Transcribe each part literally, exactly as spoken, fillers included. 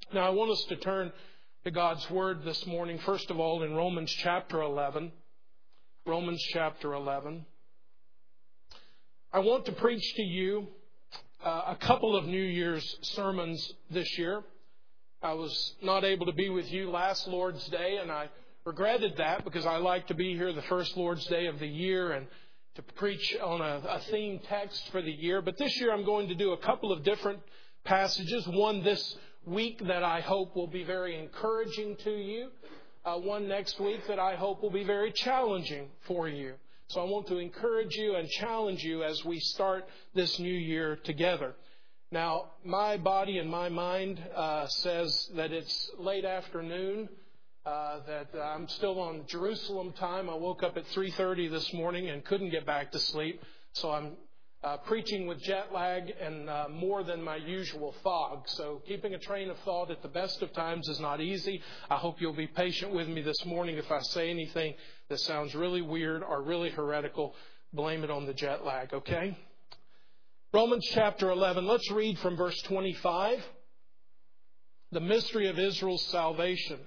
Now, I want us to turn to God's Word this morning, first of all, in Romans chapter eleven. Romans chapter eleven. I want to preach to you uh, a couple of New Year's sermons this year. I was not able to be with you last Lord's Day, and I regretted that because I like to be here the first Lord's Day of the year and to preach on a, a theme text for the year. But this year I'm going to do a couple of different passages. One this week that I hope will be very encouraging to you. Uh, one next week that I hope will be very challenging for you. So I want to encourage you and challenge you as we start this new year together. Now, my body and my mind uh, says that it's late afternoon, uh, that I'm still on Jerusalem time. I woke up at three thirty this morning and couldn't get back to sleep. So I'm Uh, preaching with jet lag and uh, more than my usual fog. So keeping a train of thought at the best of times is not easy. I hope you'll be patient with me this morning. If I say anything that sounds really weird or really heretical, blame it on the jet lag, okay? Romans chapter eleven, let's read from verse twenty-five. The mystery of Israel's salvation.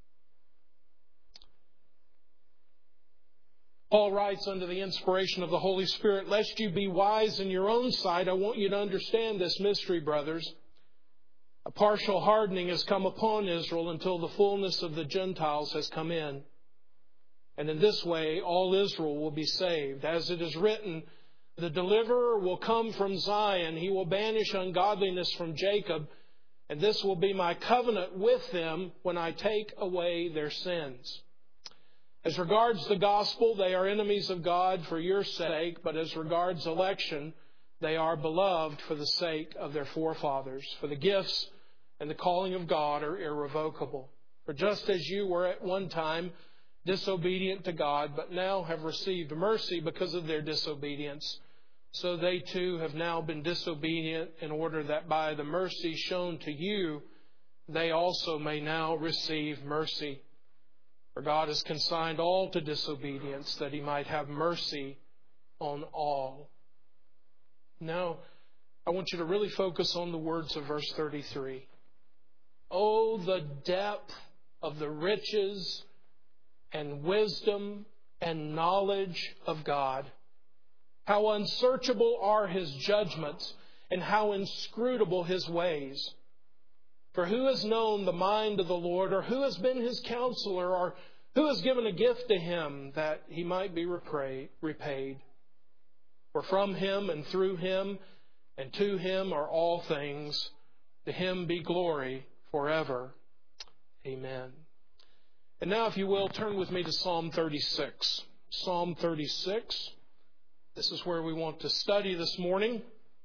Paul writes under the inspiration of the Holy Spirit, "Lest you be wise in your own sight, I want you to understand this mystery, brothers. A partial hardening has come upon Israel until the fullness of the Gentiles has come in. And in this way, all Israel will be saved. As it is written, the deliverer will come from Zion. He will banish ungodliness from Jacob. And this will be my covenant with them when I take away their sins. As regards the gospel, they are enemies of God for your sake, but as regards election, they are beloved for the sake of their forefathers. For the gifts and the calling of God are irrevocable. For just as you were at one time disobedient to God, but now have received mercy because of their disobedience, so they too have now been disobedient in order that by the mercy shown to you, they also may now receive mercy. For God has consigned all to disobedience, that He might have mercy on all." Now, I want you to really focus on the words of verse thirty-three. "Oh, the depth of the riches and wisdom and knowledge of God! How unsearchable are His judgments, and how inscrutable His ways! For who has known the mind of the Lord, or who has been His counselor, or who has given a gift to Him that He might be repaid? For from Him and through Him and to Him are all things. To Him be glory forever. Amen." And now, if you will, turn with me to Psalm thirty-six. Psalm thirty-six. This is where we want to study this morning.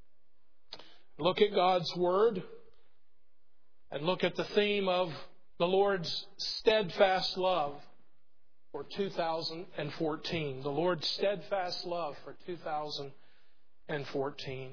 Look at God's Word. And look at the theme of the Lord's steadfast love for two thousand fourteen. The Lord's steadfast love for two thousand fourteen.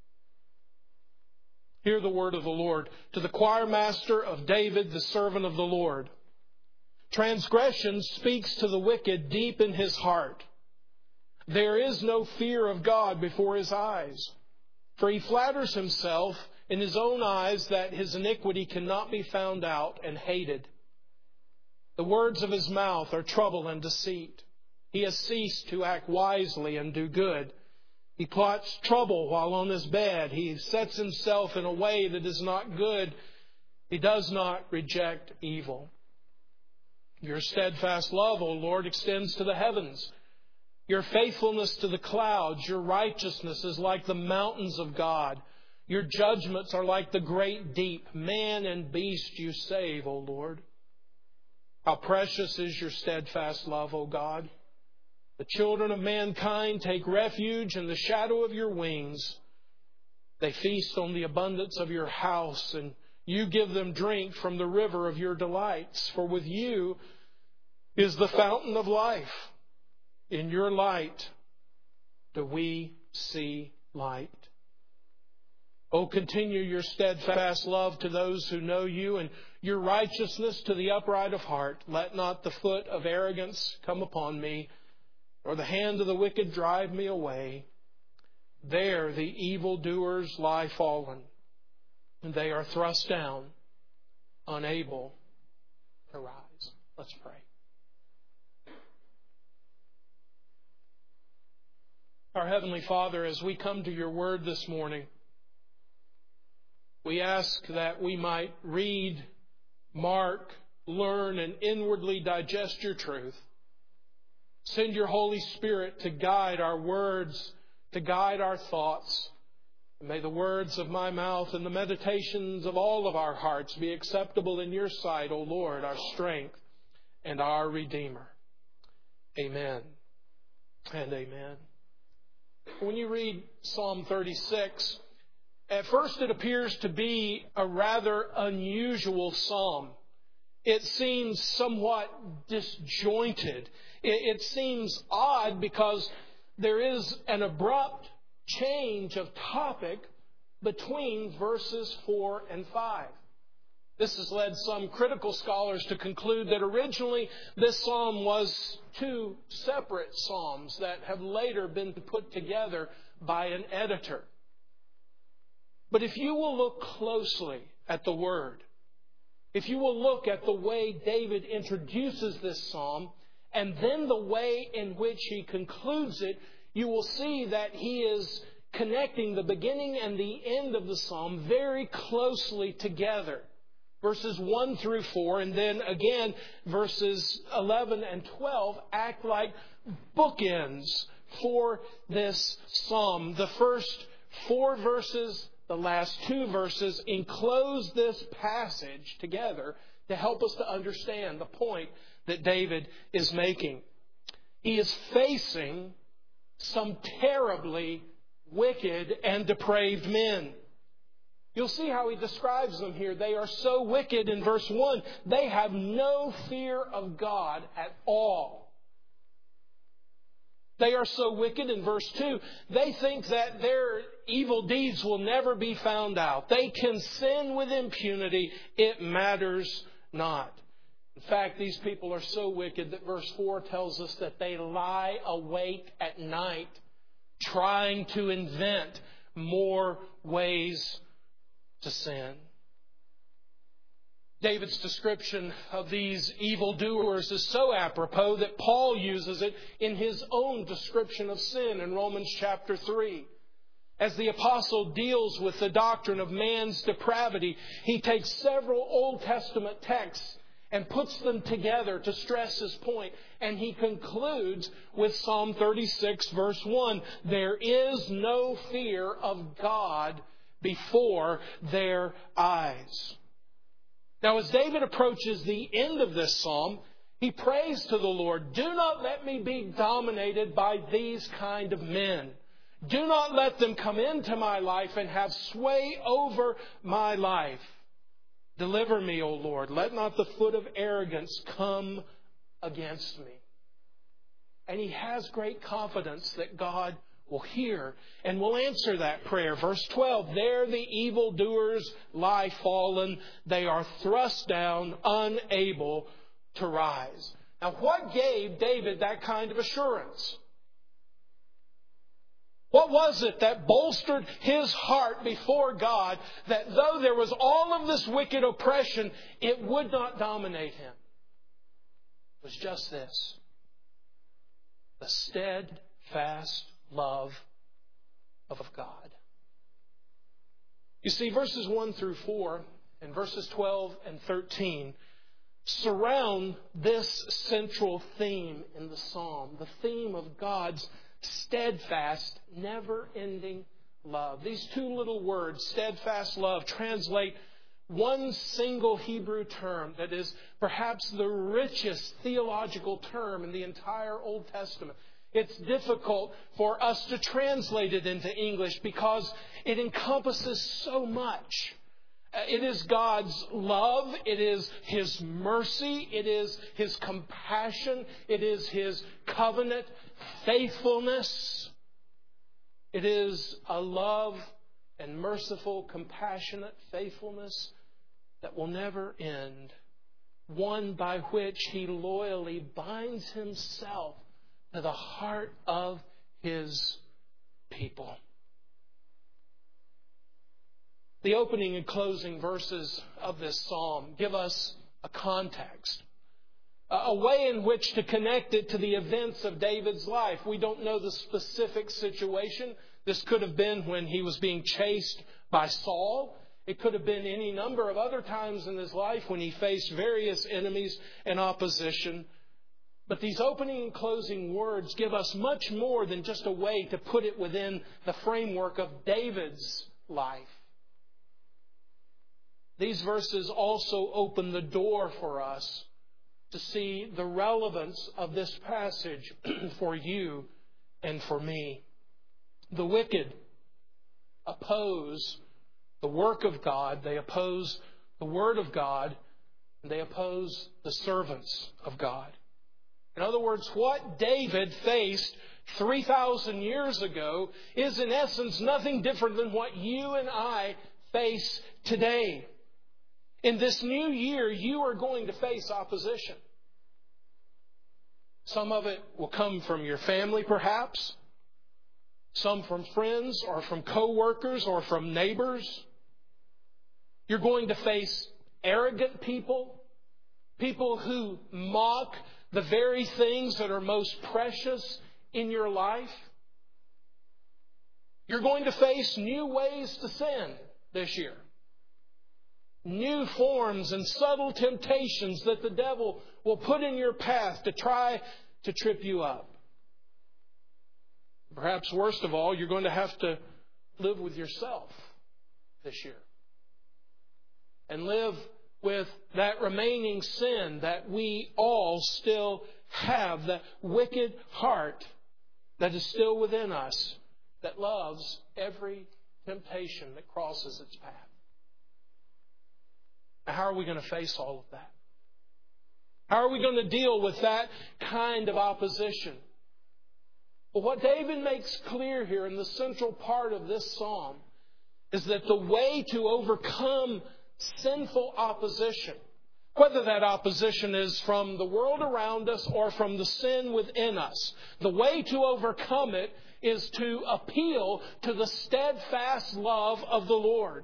Hear the word of the Lord. To the choir master of David, the servant of the Lord. Transgression speaks to the wicked deep in his heart. There is no fear of God before his eyes. For he flatters himself in his own eyes that his iniquity cannot be found out and hated. The words of his mouth are trouble and deceit. He has ceased to act wisely and do good. He plots trouble while on his bed. He sets himself in a way that is not good. He does not reject evil. Your steadfast love, O Lord, extends to the heavens. Your faithfulness to the clouds. Your righteousness is like the mountains of God. Your judgments are like the great deep. Man and beast you save, O Lord. How precious is your steadfast love, O God. The children of mankind take refuge in the shadow of your wings. They feast on the abundance of your house, and you give them drink from the river of your delights. For with you is the fountain of life. In your light do we see light. Oh, continue your steadfast love to those who know you, and your righteousness to the upright of heart. Let not the foot of arrogance come upon me, nor the hand of the wicked drive me away. There the evildoers lie fallen, and they are thrust down. unable to rise. Let's pray. Our Heavenly Father, as we come to your word this morning, we ask that we might read, mark, learn, and inwardly digest your truth. Send your Holy Spirit to guide our words, to guide our thoughts. And may the words of my mouth and the meditations of all of our hearts be acceptable in your sight, O Lord, our strength and our Redeemer. Amen and amen. When you read Psalm thirty-six, at first it appears to be a rather unusual psalm. It seems somewhat disjointed. It seems odd because there is an abrupt change of topic between verses four and five. This has led some critical scholars to conclude that originally this psalm was two separate psalms that have later been put together by an editor. But if you will look closely at the word, if you will look at the way David introduces this psalm, and then the way in which he concludes it, you will see that he is connecting the beginning and the end of the psalm very closely together. Verses one through four, and then again verses eleven and twelve act like bookends for this psalm. The first four verses, the last two verses, enclose this passage together to help us to understand the point that David is making. He is facing some terribly wicked and depraved men. You'll see how he describes them here. They are so wicked in verse one, they have no fear of God at all. They are so wicked in verse two, they think that their evil deeds will never be found out. They can sin with impunity. It matters not. In fact, these people are so wicked that verse four tells us that they lie awake at night trying to invent more ways to sin. David's description of these evildoers is so apropos that Paul uses it in his own description of sin in Romans chapter three. As the apostle deals with the doctrine of man's depravity, he takes several Old Testament texts and puts them together to stress his point. And he concludes with Psalm thirty-six verse one. There is no fear of God before their eyes. Now, as David approaches the end of this psalm, he prays to the Lord, do not let me be dominated by these kind of men. Do not let them come into my life and have sway over my life. Deliver me, O Lord. Let not the foot of arrogance come against me. And he has great confidence that God will hear and will answer that prayer. Verse twelve, there the evildoers lie fallen. They are thrust down, unable to rise. Now, what gave David that kind of assurance? What was it that bolstered his heart before God that though there was all of this wicked oppression, it would not dominate him? It was just this. The steadfast love of God. You see, verses one through four and verses twelve and thirteen surround this central theme in the psalm, the theme of God's steadfast, never-ending love. These two little words, steadfast love, translate one single Hebrew term that is perhaps the richest theological term in the entire Old Testament. It's difficult for us to translate it into English because it encompasses so much. It is God's love. It is His mercy. It is His compassion. It is His covenant faithfulness. It is a love and merciful, compassionate faithfulness that will never end. One by which He loyally binds Himself to the heart of His people. The opening and closing verses of this psalm give us a context, a way in which to connect it to the events of David's life. We don't know the specific situation. This could have been when he was being chased by Saul. It could have been any number of other times in his life when he faced various enemies and opposition. But these opening and closing words give us much more than just a way to put it within the framework of David's life. These verses also open the door for us to see the relevance of this passage for you and for me. The wicked oppose the work of God. They oppose the Word of God. And they oppose the servants of God. In other words, what David faced three thousand years ago is in essence nothing different than what you and I face today. In this new year, you are going to face opposition. Some of it will come from your family, perhaps. Some from friends or from co-workers or from neighbors. You're going to face arrogant people, people who mock the very things that are most precious in your life. You're going to face new ways to sin this year. New forms and subtle temptations that the devil will put in your path to try to trip you up. Perhaps worst of all, you're going to have to live with yourself this year. And live with that remaining sin that we all still have, that wicked heart that is still within us, that loves every temptation that crosses its path. Now, how are we going to face all of that? How are we going to deal with that kind of opposition? Well, what David makes clear here in the central part of this psalm is that the way to overcome sinful opposition, whether that opposition is from the world around us or from the sin within us, the way to overcome it is to appeal to the steadfast love of the Lord.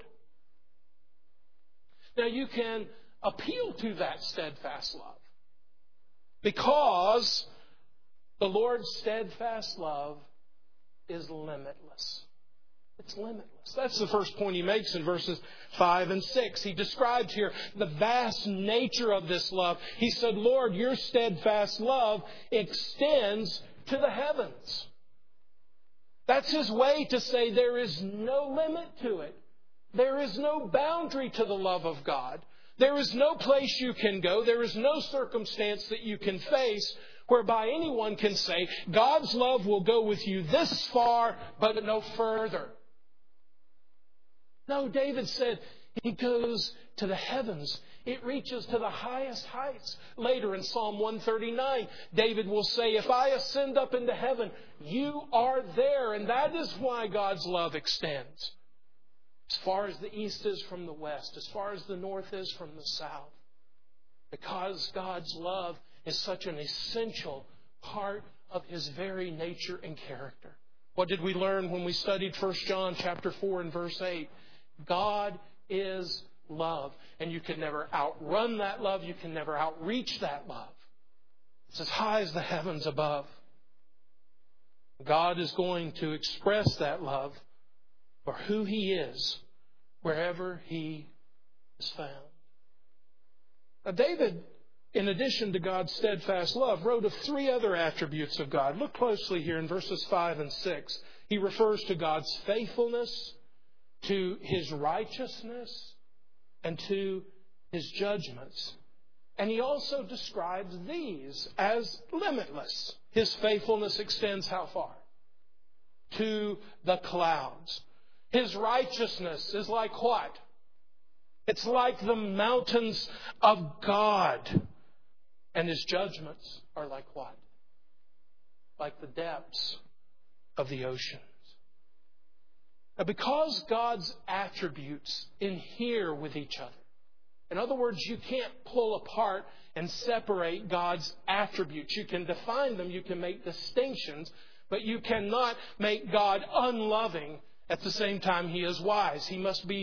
Now, you can appeal to that steadfast love because the Lord's steadfast love is limitless. It's limitless. That's the first point he makes in verses five and six. He describes here the vast nature of this love. He said, Lord, your steadfast love extends to the heavens. That's his way to say there is no limit to it. There is no boundary to the love of God. There is no place you can go. There is no circumstance that you can face whereby anyone can say, God's love will go with you this far, but no further. No, David said, he goes to the heavens. It reaches to the highest heights. Later in Psalm one thirty-nine, David will say, if I ascend up into heaven, you are there. And that is why God's love extends. As far as the east is from the west, as far as the north is from the south. Because God's love is such an essential part of His very nature and character. What did we learn when we studied First John chapter four and verse eight? God is love. And you can never outrun that love. You can never outreach that love. It's as high as the heavens above. God is going to express that love for who He is, wherever He is found. Now, David, in addition to God's steadfast love, wrote of three other attributes of God. Look closely here in verses five and six. He refers to God's faithfulness, to His righteousness, and to His judgments. And he also describes these as limitless. His faithfulness extends how far? To the clouds. His righteousness is like what? It's like the mountains of God. And His judgments are like what? Like the depths of the oceans. Now, because God's attributes inhere with each other, in other words, you can't pull apart and separate God's attributes. You can define them, you can make distinctions, but you cannot make God unloving at the same time He is wise. He must be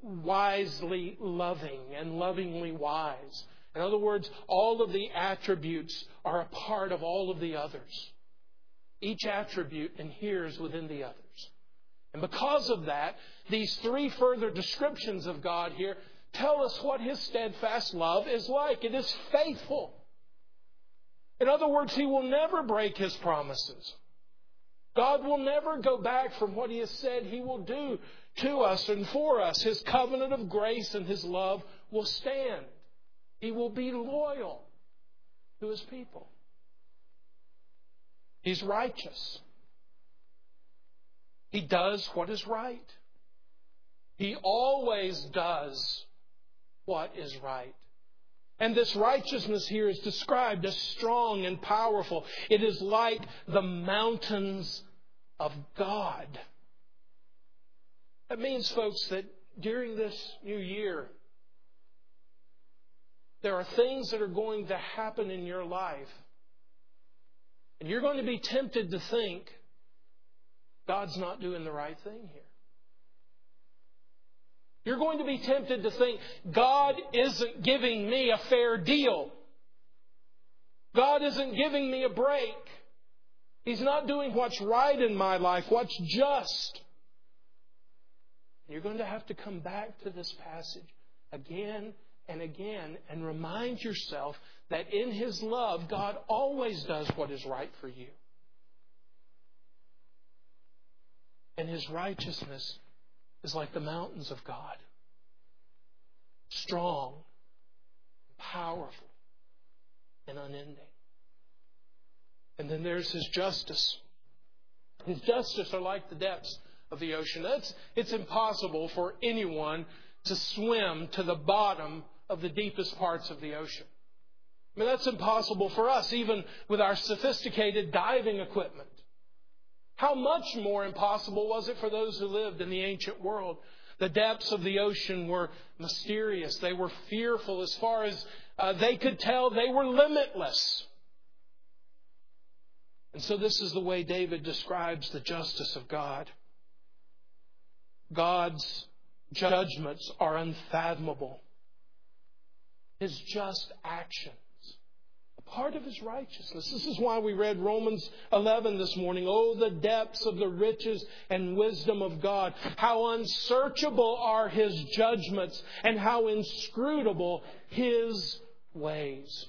wisely loving and lovingly wise. In other words, all of the attributes are a part of all of the others. Each attribute inheres within the others. And because of that, these three further descriptions of God here tell us what His steadfast love is like. It is faithful. In other words, He will never break His promises. God will never go back from what He has said He will do to us and for us. His covenant of grace and His love will stand. He will be loyal to His people. He's righteous. He does what is right. He always does what is right. And this righteousness here is described as strong and powerful. It is like the mountains of God. That means, folks, that during this new year, there are things that are going to happen in your life. And you're going to be tempted to think, God's not doing the right thing here. You're going to be tempted to think, God isn't giving me a fair deal. God isn't giving me a break. He's not doing what's right in my life, what's just. You're going to have to come back to this passage again and again and remind yourself that in His love, God always does what is right for you. And His righteousness is like the mountains of God. Strong, powerful, and unending. And then there's His justice. His justice are like the depths of the ocean. It's, it's impossible for anyone to swim to the bottom of the deepest parts of the ocean. I mean, that's impossible for us, even with our sophisticated diving equipment. How much more impossible was it for those who lived in the ancient world? The depths of the ocean were mysterious. They were fearful. As far as uh, they could tell, they were limitless. And so this is the way David describes the justice of God. God's judgments are unfathomable. His just actions, a part of His righteousness. This is why we read Romans eleven this morning. Oh, the depths of the riches and wisdom of God. How unsearchable are His judgments and how inscrutable His ways.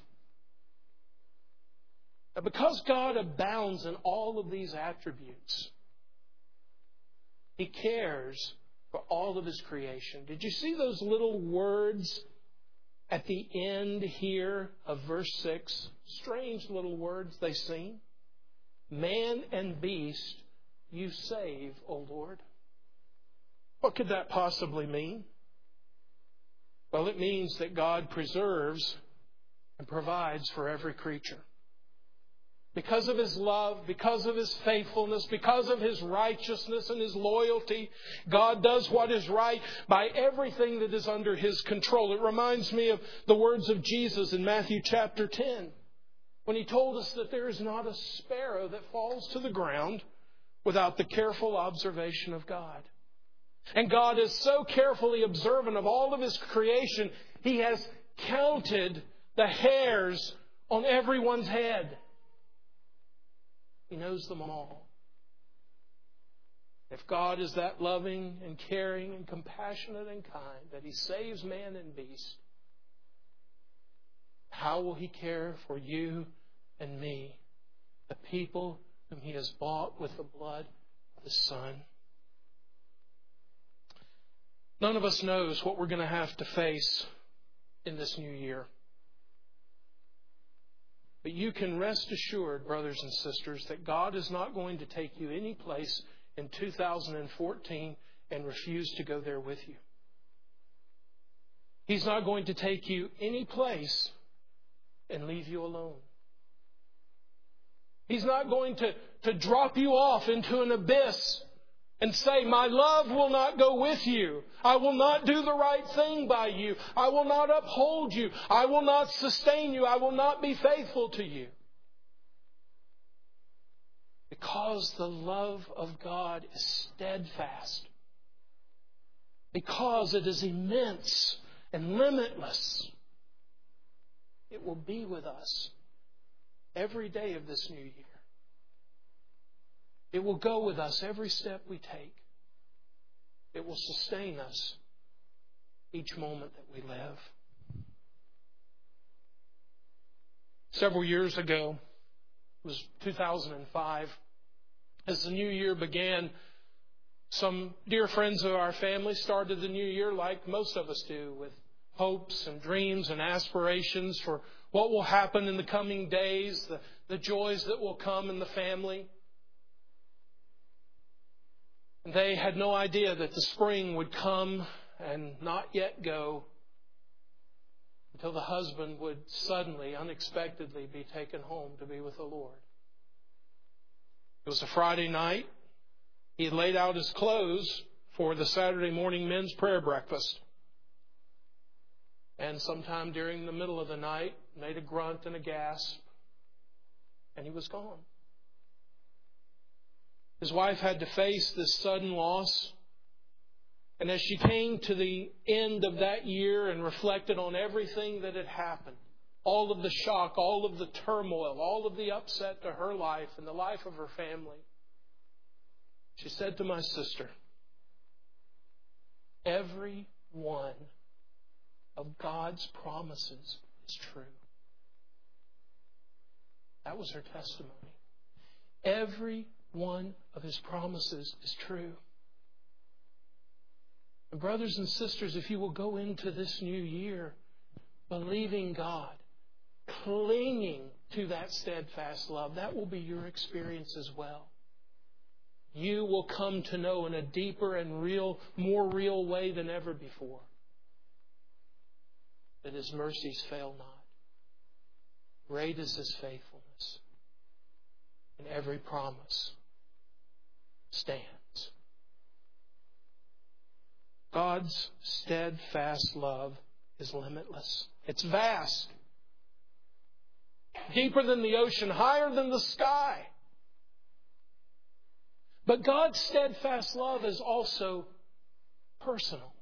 Now, because God abounds in all of these attributes, He cares for all of His creation. Did you see those little words at the end here of verse six? Strange little words they seem. Man and beast you save, O Lord. What could that possibly mean? Well, it means that God preserves and provides for every creature. Because of His love, because of His faithfulness, because of His righteousness and His loyalty, God does what is right by everything that is under His control. It reminds me of the words of Jesus in Matthew chapter ten, when He told us that there is not a sparrow that falls to the ground without the careful observation of God. And God is so carefully observant of all of His creation, He has counted the hairs on everyone's head. He knows them all. If God is that loving and caring and compassionate and kind that He saves man and beast, how will He care for you and me, the people whom He has bought with the blood of His Son? None of us knows what we're going to have to face in this new year. But you can rest assured, brothers and sisters, that God is not going to take you any place in two thousand fourteen and refuse to go there with you. He's not going to take you any place and leave you alone. He's not going to, to drop you off into an abyss and say, my love will not go with you. I will not do the right thing by you. I will not uphold you. I will not sustain you. I will not be faithful to you. Because the love of God is steadfast. because it is immense and limitless, it will be with us every day of this new year. It will go with us every step we take. It will sustain us each moment that we live. Several years ago, it was two thousand five, as the new year began, some dear friends of our family started the new year like most of us do, with hopes and dreams and aspirations for what will happen in the coming days, the, the joys that will come in the family. They had no idea that the spring would come and not yet go until the husband would suddenly, unexpectedly be taken home to be with the Lord. It was a Friday night. He had laid out his clothes for the Saturday morning men's prayer breakfast. And sometime during the middle of the night, made a grunt and a gasp, and he was gone. His wife had to face this sudden loss. And as she came to the end of that year and reflected on everything that had happened, all of the shock, all of the turmoil, all of the upset to her life and the life of her family, she said to my sister, every one of God's promises is true. That was her testimony. Every one of His promises is true. And brothers and sisters, if you will go into this new year believing God, clinging to that steadfast love, that will be your experience as well. You will come to know in a deeper and real, more real way than ever before that His mercies fail not. Great is His faithfulness, and every promise stands. God's steadfast love is limitless. It's vast. Deeper than the ocean, higher than the sky. But God's steadfast love is also personal.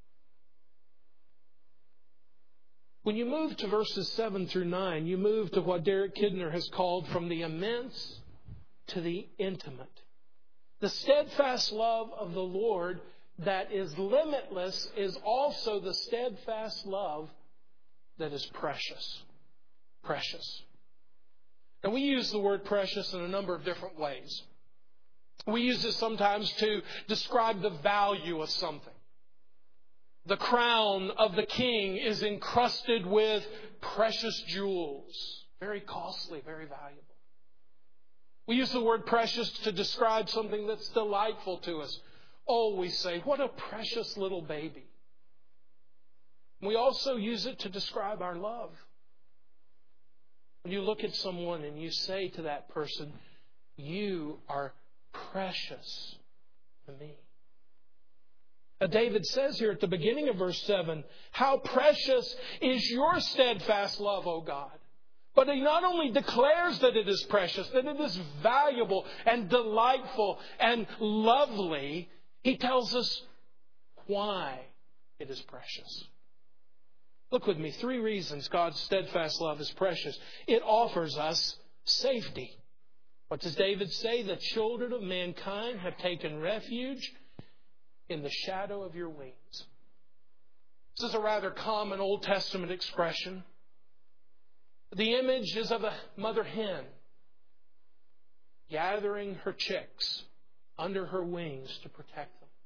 When you move to verses seven through nine, you move to what Derek Kidner has called from the immense to the intimate. The steadfast love of the Lord that is limitless is also the steadfast love that is precious. Precious. And we use the word precious in a number of different ways. We use it sometimes to describe the value of something. The crown of the king is encrusted with precious jewels. Very costly, very valuable. We use the word precious to describe something that's delightful to us. Oh, we say, what a precious little baby. We also use it to describe our love. When you look at someone and you say to that person, you are precious to me. Now, David says here at the beginning of verse seven, how precious is your steadfast love, O God. But he not only declares that it is precious, that it is valuable and delightful and lovely, he tells us why it is precious. Look with me, three reasons God's steadfast love is precious. It offers us safety. What does David say? The children of mankind have taken refuge in the shadow of your wings. This is a rather common Old Testament expression. The image is of a mother hen gathering her chicks under her wings to protect them.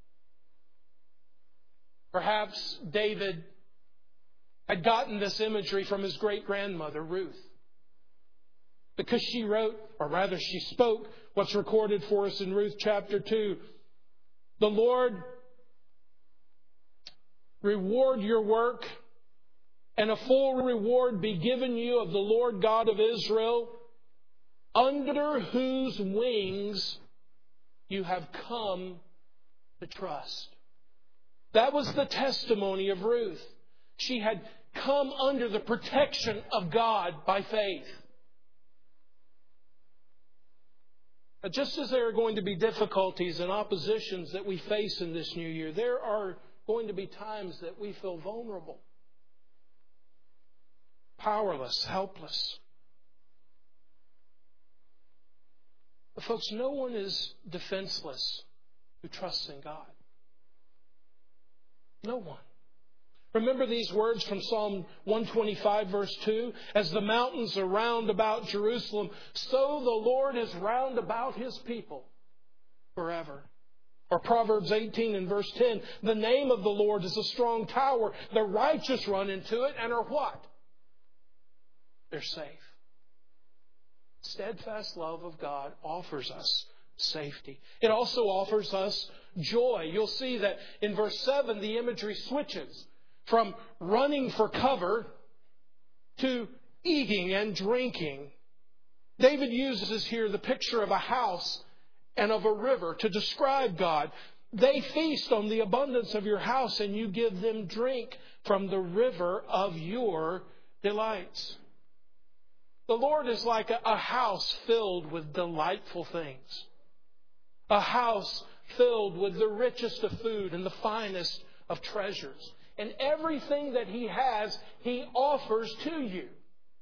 Perhaps David had gotten this imagery from his great-grandmother, Ruth, because she wrote, or rather she spoke, what's recorded for us in Ruth chapter two. The Lord reward your work, and a full reward be given you of the Lord God of Israel, under whose wings you have come to trust. That was the testimony of Ruth. She had come under the protection of God by faith. But just as there are going to be difficulties and oppositions that we face in this new year, there are going to be times that we feel vulnerable, powerless, helpless. But folks, no one is defenseless who trusts in God. No one. Remember these words from Psalm one twenty-five, verse two? As the mountains are round about Jerusalem, so the Lord is round about His people forever. Or Proverbs eighteen and verse ten, the name of the Lord is a strong tower. The righteous run into it and are what? They're safe. Steadfast love of God offers us safety. It also offers us joy. You'll see that in verse seven, the imagery switches from running for cover to eating and drinking. David uses here the picture of a house and of a river to describe God. They feast on the abundance of your house, and you give them drink from the river of your delights. The Lord is like a, a house filled with delightful things. A house filled with the richest of food and the finest of treasures. And everything that He has, He offers to you.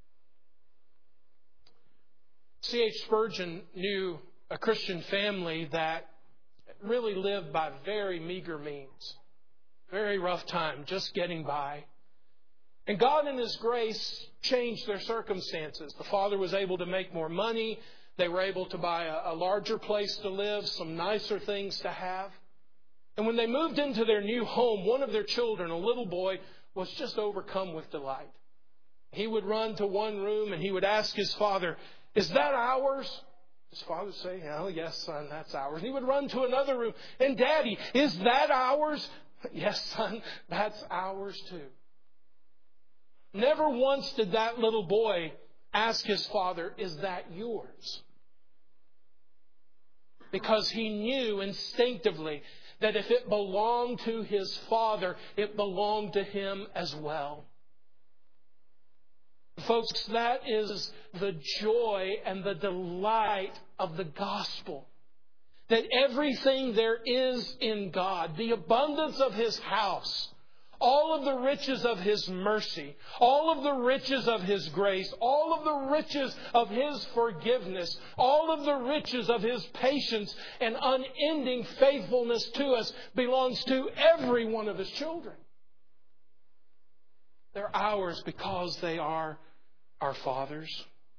C H Spurgeon knew a Christian family that really lived by very meager means. Very rough time, just getting by. And God in His grace changed their circumstances. The father was able to make more money. They were able to buy a, a larger place to live, some nicer things to have. And when they moved into their new home, one of their children, a little boy, was just overcome with delight. He would run to one room and he would ask his father, "Is that ours?" His father would say, "Oh, yes, son, that's ours." And he would run to another room, "And Daddy, is that ours?" "Yes, son, that's ours too." Never once did that little boy ask his father, "Is that yours?" Because he knew instinctively that if it belonged to his father, it belonged to him as well. Folks, that is the joy and the delight of the gospel. That everything there is in God, the abundance of His house, all of the riches of His mercy, all of the riches of His grace, all of the riches of His forgiveness, all of the riches of His patience and unending faithfulness to us belongs to every one of His children. They're ours because they are our Father's.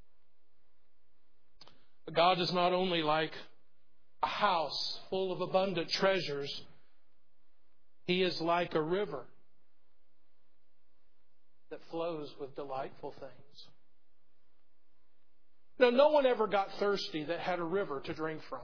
But God is not only like a house full of abundant treasures. He is like a river that flows with delightful things. Now, no one ever got thirsty that had a river to drink from.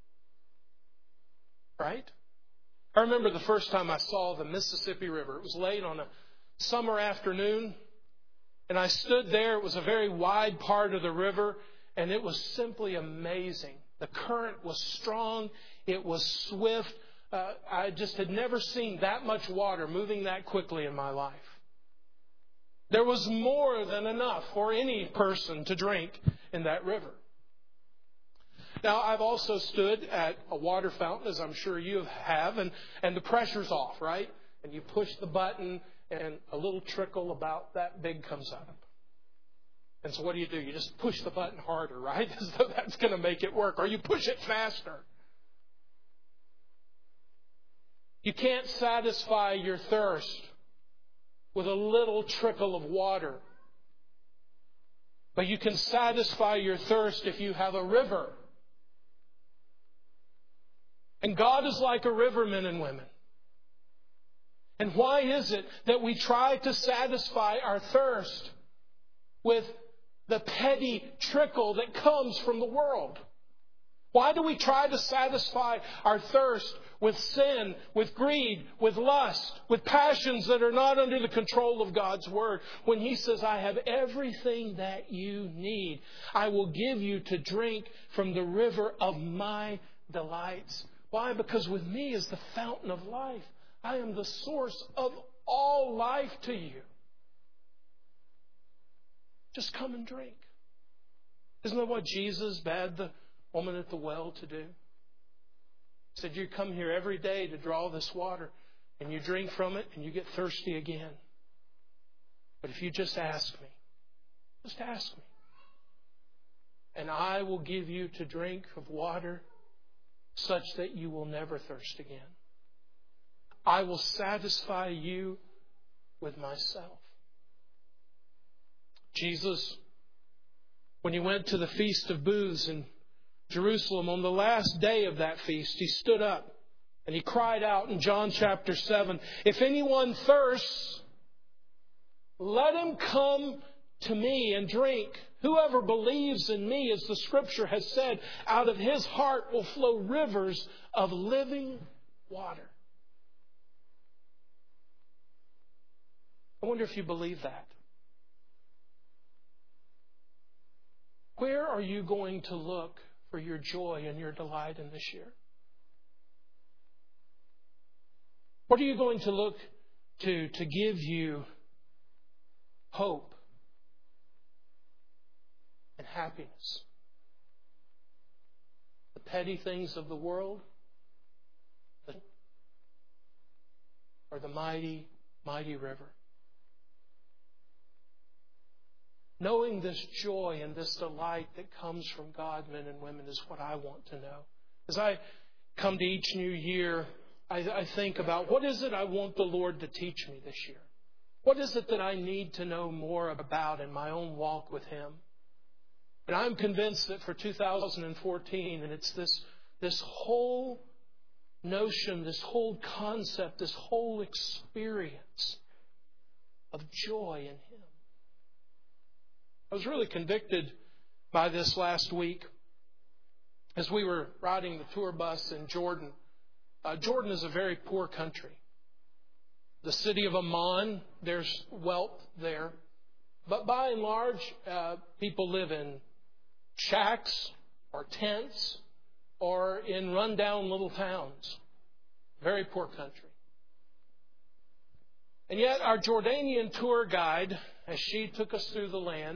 Right? I remember the first time I saw the Mississippi River. It was late on a summer afternoon, and I stood there. It was a very wide part of the river, and it was simply amazing. The current was strong. It was swift. Uh, I just had never seen that much water moving that quickly in my life. There was more than enough for any person to drink in that river. Now, I've also stood at a water fountain, as I'm sure you have, and, and the pressure's off, right? And you push the button, and a little trickle about that big comes up. And so what do you do? You just push the button harder, right? As though that's going to make it work. Or you push it faster. You can't satisfy your thirst with a little trickle of water. But you can satisfy your thirst if you have a river. And God is like a river, men and women. And why is it that we try to satisfy our thirst with the petty trickle that comes from the world? Why do we try to satisfy our thirst with sin, with greed, with lust, with passions that are not under the control of God's Word, when He says, "I have everything that you need. I will give you to drink from the river of my delights"? Why? Because with me is the fountain of life. I am the source of all life to you. Just come and drink. Isn't that what Jesus bade the woman at the well to do? He said, "You come here every day to draw this water, and you drink from it and you get thirsty again. But if you just ask me, just ask me, and I will give you to drink of water such that you will never thirst again. I will satisfy you with myself. Jesus, when he went to the Feast of Booths in Jerusalem, on the last day of that feast, he stood up and he cried out in John chapter seven, "If anyone thirsts, let him come to me and drink. Whoever believes in me, as the Scripture has said, out of his heart will flow rivers of living water." I wonder if you believe that. Where are you going to look for your joy and your delight in this year? What are you going to look to to give you hope and happiness? The petty things of the world, or the mighty, mighty river? Knowing this joy and this delight that comes from God, men and women, is what I want to know. As I come to each new year, I, I think about, what is it I want the Lord to teach me this year? What is it that I need to know more about in my own walk with Him? And I'm convinced that for two thousand fourteen, and it's this, this whole notion, this whole concept, this whole experience of joy in Him. I was really convicted by this last week as we were riding the tour bus in Jordan. Uh, Jordan is a very poor country. The city of Amman, there's wealth there. But by and large, uh, people live in shacks or tents or in rundown little towns. Very poor country. And yet our Jordanian tour guide, as she took us through the land,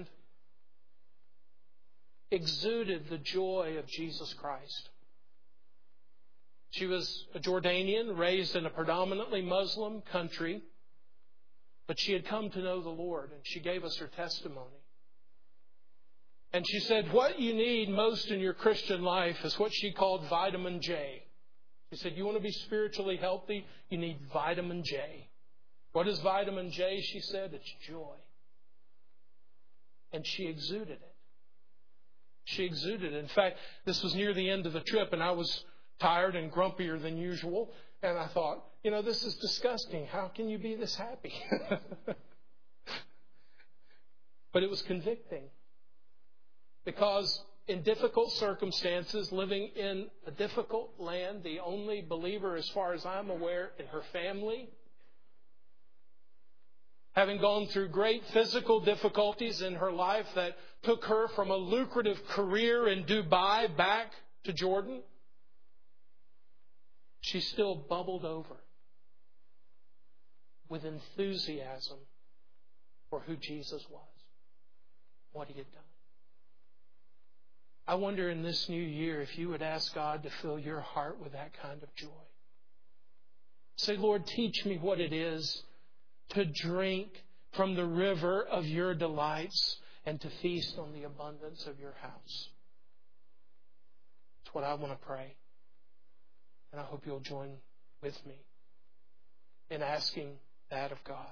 exuded the joy of Jesus Christ. She was a Jordanian, raised in a predominantly Muslim country, but she had come to know the Lord, and she gave us her testimony. And she said, what you need most in your Christian life is what she called vitamin J. She said, you want to be spiritually healthy? You need vitamin J. What is vitamin J? She said, it's joy. And she exuded it. She exuded it. In fact, this was near the end of the trip, and I was tired and grumpier than usual. And I thought, you know, this is disgusting. How can you be this happy? But it was convicting. Because in difficult circumstances, living in a difficult land, the only believer, as far as I'm aware, in her family, having gone through great physical difficulties in her life that took her from a lucrative career in Dubai back to Jordan, she still bubbled over with enthusiasm for who Jesus was, what He had done. I wonder in this new year if you would ask God to fill your heart with that kind of joy. Say, Lord, teach me what it is to drink from the river of your delights and to feast on the abundance of your house. That's what I want to pray. And I hope you'll join with me in asking that of God.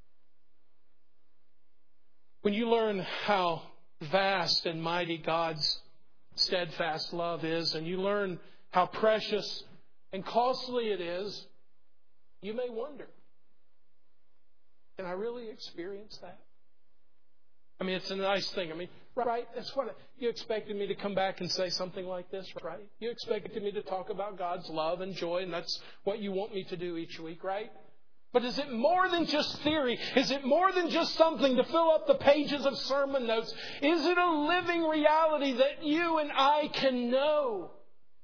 When you learn how vast and mighty God's steadfast love is, and you learn how precious and costly it is, you may wonder, can I really experience that? I mean, it's a nice thing. I mean, right? That's what you expected me to come back and say something like this, right? You expected me to talk about God's love and joy, and that's what you want me to do each week, right? But is it more than just theory? Is it more than just something to fill up the pages of sermon notes? Is it a living reality that you and I can know?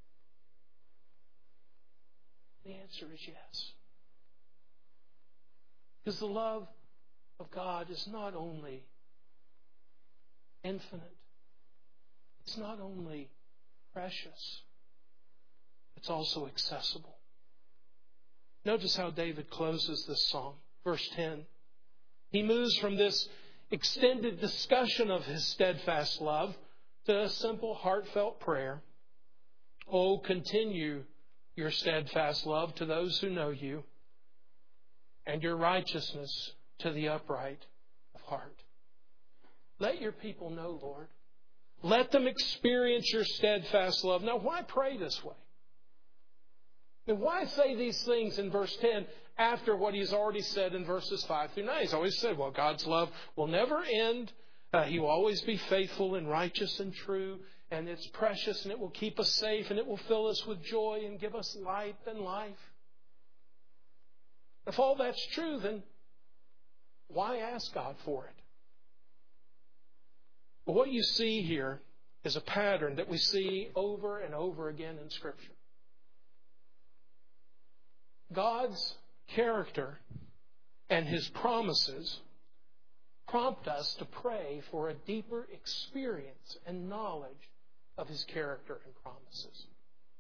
The answer is yes. Because the love of God is not only infinite, it's not only precious, it's also accessible. Notice how David closes this psalm. Verse ten. He moves from this extended discussion of his steadfast love to a simple, heartfelt prayer. Oh, continue your steadfast love to those who know you, and your righteousness to the upright of heart. Let your people know, Lord. Let them experience your steadfast love. Now, why pray this way? And why say these things in verse ten after what He's already said in verses five through nine? He's always said, well, God's love will never end. Uh, he will always be faithful and righteous and true. And it's precious, and it will keep us safe, and it will fill us with joy and give us light and life. If all that's true, then why ask God for it? But what you see here is a pattern that we see over and over again in Scripture. God's character and His promises prompt us to pray for a deeper experience and knowledge of His character and promises.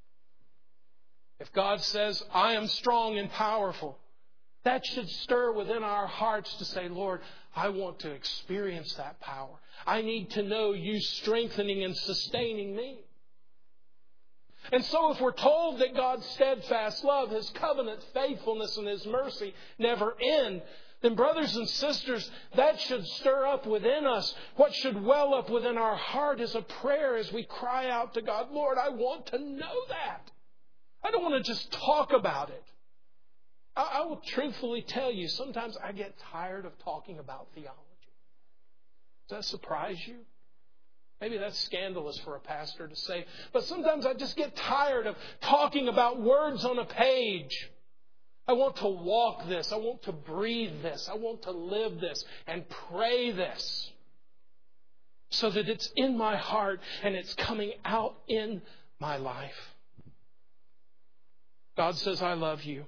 If God says, I am strong and powerful, that should stir within our hearts to say, Lord, I want to experience that power. I need to know You strengthening and sustaining me. And so if we're told that God's steadfast love, His covenant faithfulness, and His mercy never end, then brothers and sisters, that should stir up within us. What should well up within our heart is a prayer as we cry out to God, Lord, I want to know that. I don't want to just talk about it. I, I will truthfully tell you, sometimes I get tired of talking about theology. Does that surprise you? Maybe that's scandalous for a pastor to say. But sometimes I just get tired of talking about words on a page. I want to walk this. I want to breathe this. I want to live this and pray this so that it's in my heart and it's coming out in my life. God says, I love you.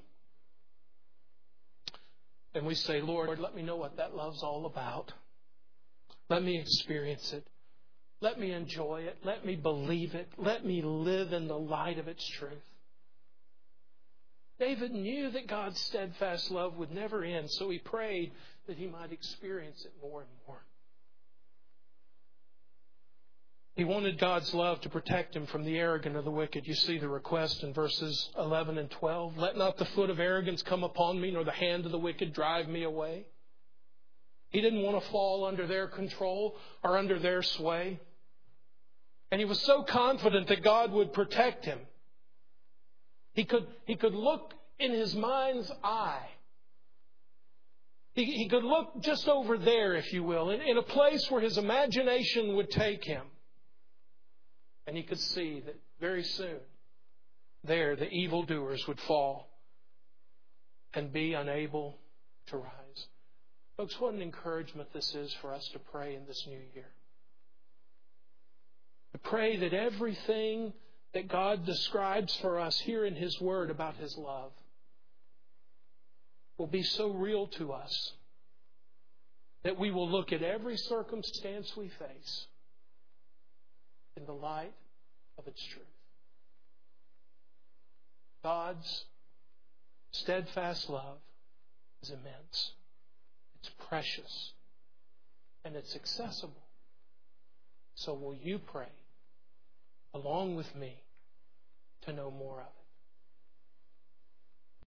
And we say, Lord, let me know what that love's all about. Let me experience it. Let me enjoy it. Let me believe it. Let me live in the light of its truth. David knew that God's steadfast love would never end, so he prayed that he might experience it more and more. He wanted God's love to protect him from the arrogant or the wicked. You see the request in verses eleven and twelve. Let not the foot of arrogance come upon me, nor the hand of the wicked drive me away. He didn't want to fall under their control or under their sway. And he was so confident that God would protect him. He could, he could look in his mind's eye. He, he could look just over there, if you will, in, in a place where his imagination would take him. And he could see that very soon, there, the evildoers would fall and be unable to rise. Folks, what an encouragement this is for us to pray in this new year. To pray that everything that God describes for us here in His Word about His love will be so real to us that we will look at every circumstance we face in the light of its truth. God's steadfast love is immense. It's precious. And it's accessible. So will you pray along with me to know more of it?